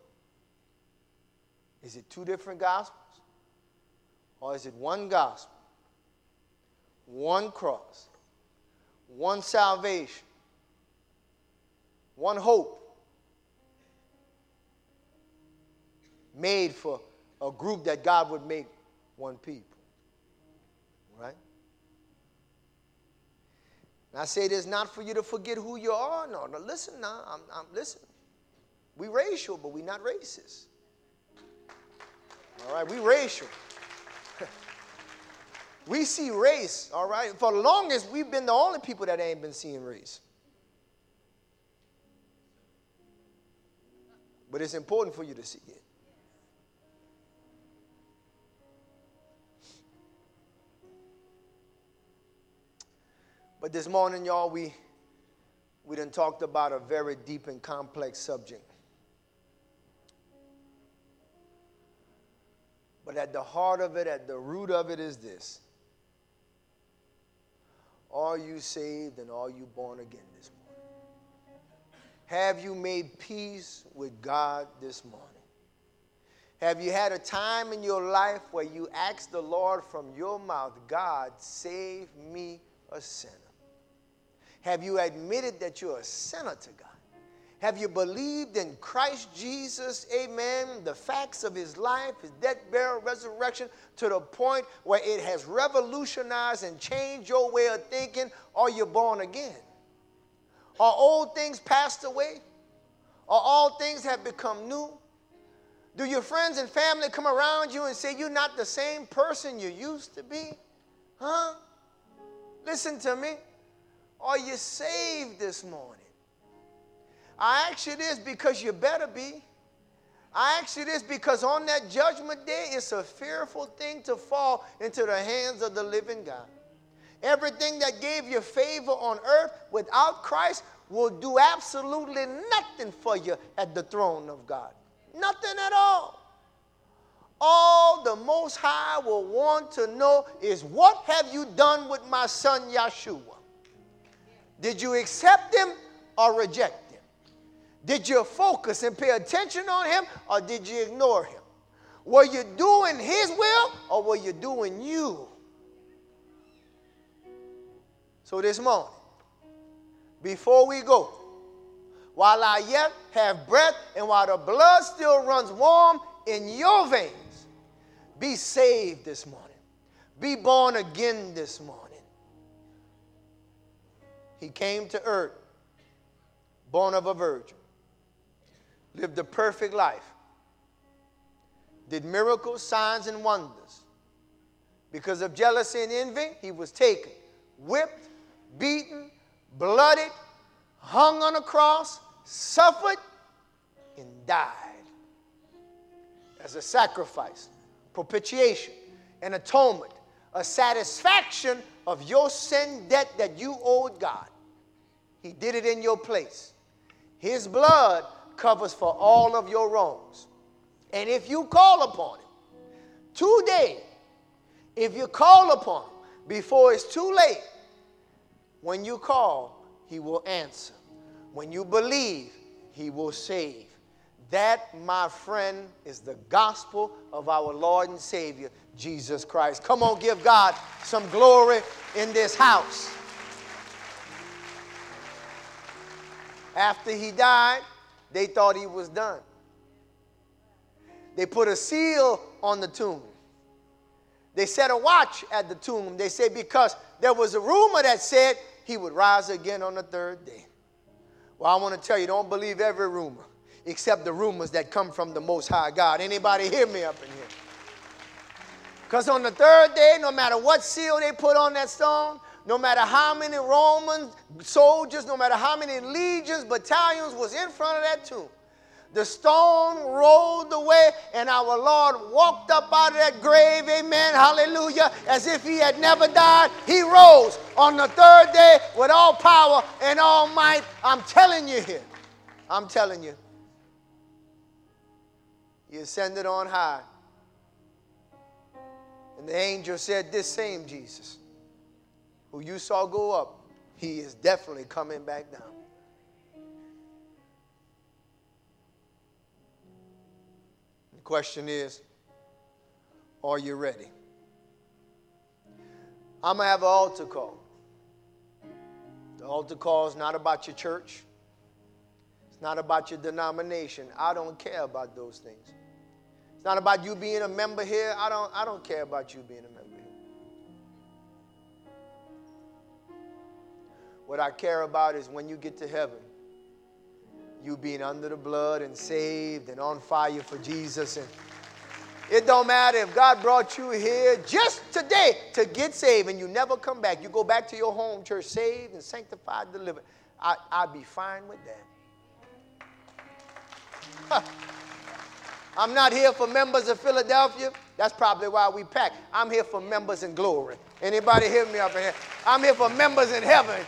Is it two different gospels? Or is it one gospel, one cross, one salvation, one hope, made for a group that God would make one people? Right? And I say this not for you to forget who you are. No, listen now. Listen. We racial, but we not racist. All right, we racial. We see race, all right? For the longest, we've been the only people that ain't been seeing race. But it's important for you to see it. But this morning, y'all, we done talked about a very deep and complex subject. But at the heart of it, at the root of it is this. Are you saved and are you born again this morning? Have you made peace with God this morning? Have you had a time in your life where you asked the Lord from your mouth, God, save me a sinner? Have you admitted that you're a sinner to God? Have you believed in Christ Jesus, amen, the facts of his life, his death, burial, resurrection, to the point where it has revolutionized and changed your way of thinking? Are you born again? Are old things passed away? Or all things have become new? Do your friends and family come around you and say you're not the same person you used to be? Huh? Listen to me. Are you saved this morning? I ask you this because you better be. I ask you this because on that judgment day, it's a fearful thing to fall into the hands of the living God. Everything that gave you favor on earth without Christ will do absolutely nothing for you at the throne of God. Nothing at all. All the Most High will want to know is, what have you done with my son Yeshua? Did you accept him or reject him? Did you focus and pay attention on him, or did you ignore him? Were you doing his will, or were you doing you? So this morning, before we go, while I yet have breath and while the blood still runs warm in your veins, be saved this morning. Be born again this morning. He came to earth, born of a virgin, lived a perfect life, did miracles, signs, and wonders. Because of jealousy and envy, he was taken, whipped, beaten, blooded, hung on a cross, suffered, and died as a sacrifice, propitiation, an atonement, a satisfaction of your sin debt that you owed God. He did it in your place. His blood covers for all of your wrongs. And if you call upon him today, if you call upon him before it's too late, when you call, he will answer. When you believe, he will save. That, my friend, is the gospel of our Lord and Savior, Jesus Christ. Come on, give God some glory in this house. After he died, they thought he was done. They put a seal on the tomb. They set a watch at the tomb. They said because there was a rumor that said he would rise again on the third day. Well, I want to tell you, don't believe every rumor, except the rumors that come from the Most High God. Anybody hear me up in here? Because on the third day, no matter what seal they put on that stone, no matter how many Roman soldiers, no matter how many legions, battalions was in front of that tomb, the stone rolled away and our Lord walked up out of that grave, amen, hallelujah, as if he had never died. He rose on the third day with all power and all might. I'm telling you here, I'm telling you. He ascended on high. And the angel said, this same Jesus who you saw go up, he is definitely coming back down. The question is, are you ready? I'm going to have an altar call. The altar call is not about your church. It's not about your denomination. I don't care about those things. It's not about you being a member here. I don't care about you being a member here. What I care about is when you get to heaven, you being under the blood and saved and on fire for Jesus. And it don't matter if God brought you here just today to get saved and you never come back. You go back to your home church saved and sanctified, delivered. I'd be fine with that. I'm not here for members of Philadelphia. That's probably why we pack. I'm here for members in glory. Anybody hear me up in here? I'm here for members in heaven.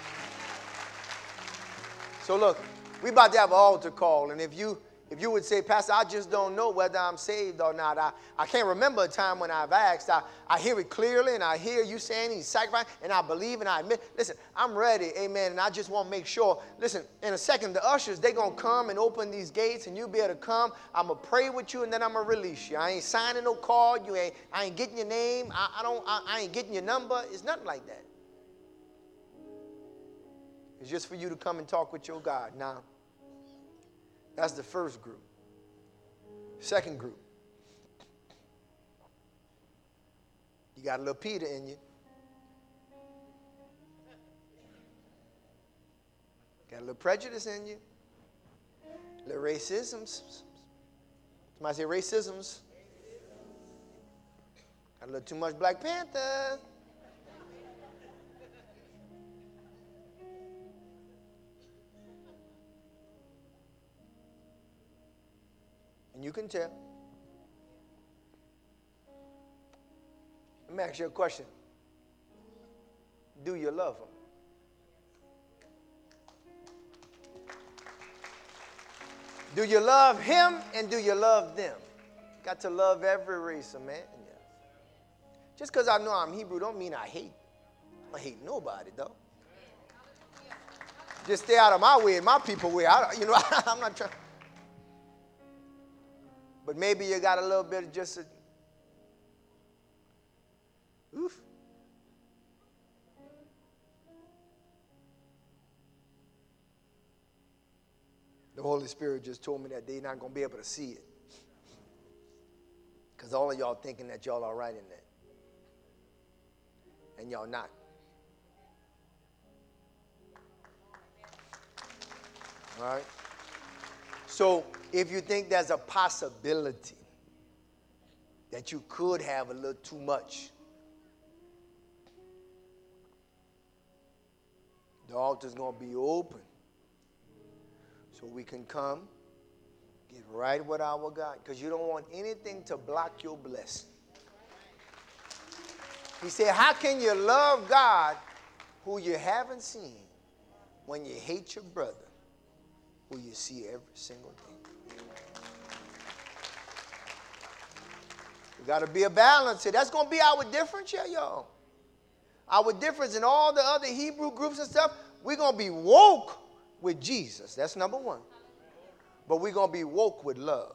So look, we about to have an altar call, and if you would say, Pastor, I just don't know whether I'm saved or not. I can't remember a time when I've asked. I hear it clearly, and I hear you saying he's sacrificed, and I believe and I admit. Listen, I'm ready, amen, and I just want to make sure. Listen, in a second, the ushers, they're going to come and open these gates, and you'll be able to come. I'm going to pray with you, and then I'm going to release you. I ain't signing no card. I ain't getting your name. I ain't getting your number. It's nothing like that. It's just for you to come and talk with your God. Now, that's the first group. Second group. You got a little Peter in you. Got a little prejudice in you. A little racisms. Somebody say racisms. Got a little too much Black Panther. And you can tell. Let me ask you a question. Do you love them? Do you love him and do you love them? Got to love every race of man. Yeah. Just because I know I'm Hebrew don't mean I hate. I hate nobody, though. Just stay out of my way and my people's way. I'm not trying. But maybe you got a little bit of just a, oof. The Holy Spirit just told me that they're not going to be able to see it. Because all of y'all thinking that y'all are right in that. And y'all not. All right? So if you think there's a possibility that you could have a little too much, the altar's going to be open so we can come, get right with our God, because you don't want anything to block your blessing. He said, how can you love God who you haven't seen when you hate your brother who you see every single day? We got to be a balance here. That's going to be our difference here, y'all. Our difference in all the other Hebrew groups and stuff, we're going to be woke with Jesus. That's number one. But we're going to be woke with love.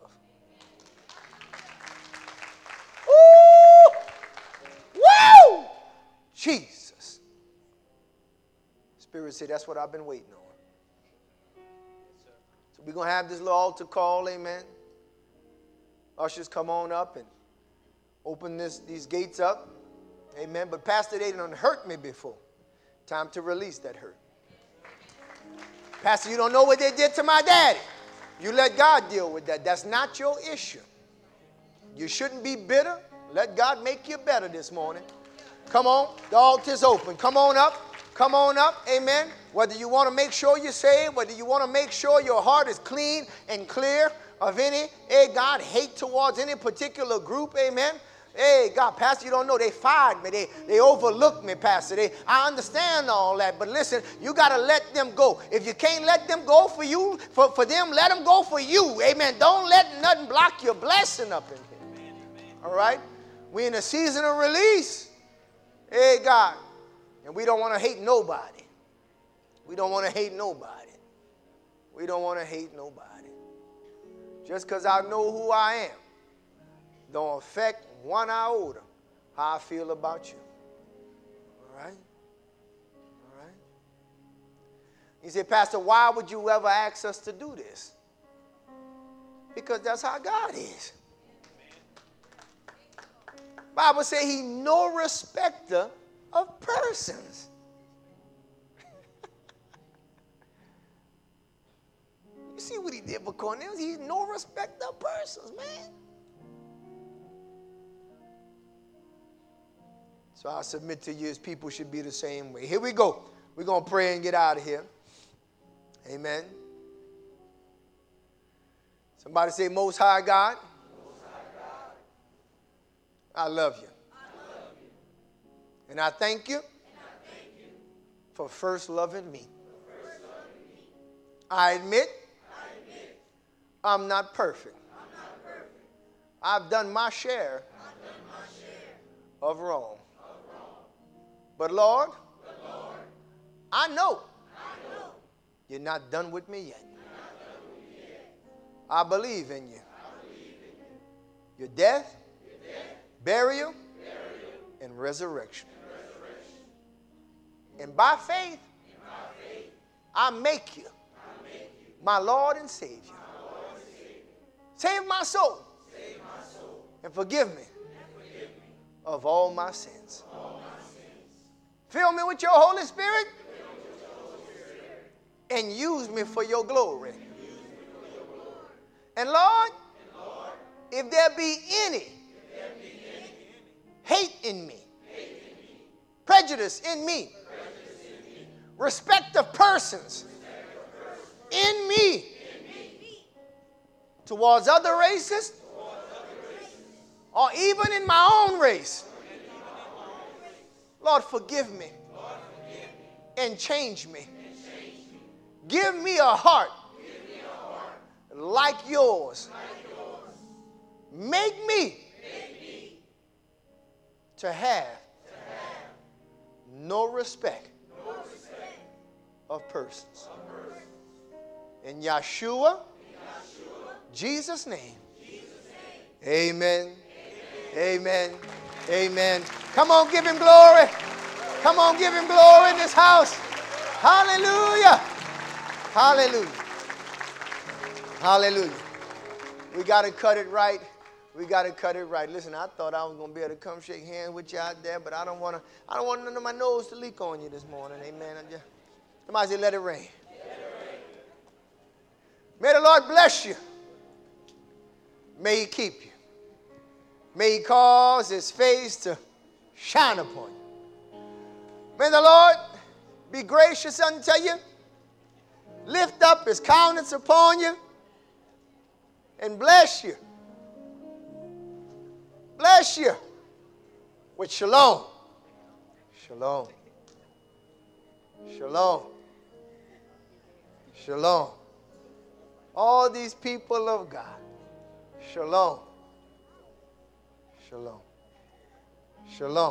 Woo! Jesus. Spirit said, that's what I've been waiting on. So we're going to have this little altar call, amen. Ushers, come on up and open these gates up. Amen. But Pastor, they done hurt me before. Time to release that hurt. Pastor, you don't know what they did to my daddy. You let God deal with that. That's not your issue. You shouldn't be bitter. Let God make you better this morning. Come on. The altar's open. Come on up. Come on up. Amen. Whether you want to make sure you're saved, whether you want to make sure your heart is clean and clear of any, God, hate towards any particular group. Amen. Hey, God, Pastor, you don't know. They fired me. They overlooked me, Pastor. I understand all that. But listen, you got to let them go. If you can't let them go for you, for them, let them go for you. Amen. Don't let nothing block your blessing up in here. All right? We're in a season of release. Hey, God. And we don't want to hate nobody. We don't want to hate nobody. We don't want to hate nobody. Just because I know who I am don't affect one iota how I feel about you. All right? All right? He said, Pastor, why would you ever ask us to do this? Because that's how God is. Bible says he's no respecter of persons. You see what he did for Cornelius? He's no respecter of persons, man. So I submit to you as people should be the same way. Here we go. We're going to pray and get out of here. Amen. Somebody say, Most High God, Most High God. I love you. And I thank you, for first loving me. I admit I'm not perfect. I've done my share of wrong. But Lord, I know you're not done with me yet. I believe in you. Your death, burial, and resurrection. And by faith, I make you my Lord and Savior. Save my soul and forgive me of all my sins. Fill me with your Holy Spirit and use me for your glory. And Lord, if there be any hate in me, prejudice in me, respect of persons in me towards other races, or even in my own race, Lord, forgive me and change me. Give me a heart like yours. Make me to have no respect of persons. In Yeshua, Jesus' name. Amen. Amen. Amen. Come on, give him glory. Come on, give him glory in this house. Hallelujah. Hallelujah. Hallelujah. We got to cut it right. We got to cut it right. Listen, I thought I was going to be able to come shake hands with you out there, but I don't want none of my nose to leak on you this morning. Amen. Somebody say, let it rain. May the Lord bless you. May he keep you. May he cause his face to shine upon you. May the Lord be gracious unto you, lift up his countenance upon you, and bless you. Bless you with shalom. Shalom. Shalom. Shalom. All these people of God. Shalom. Shalom. Shalom.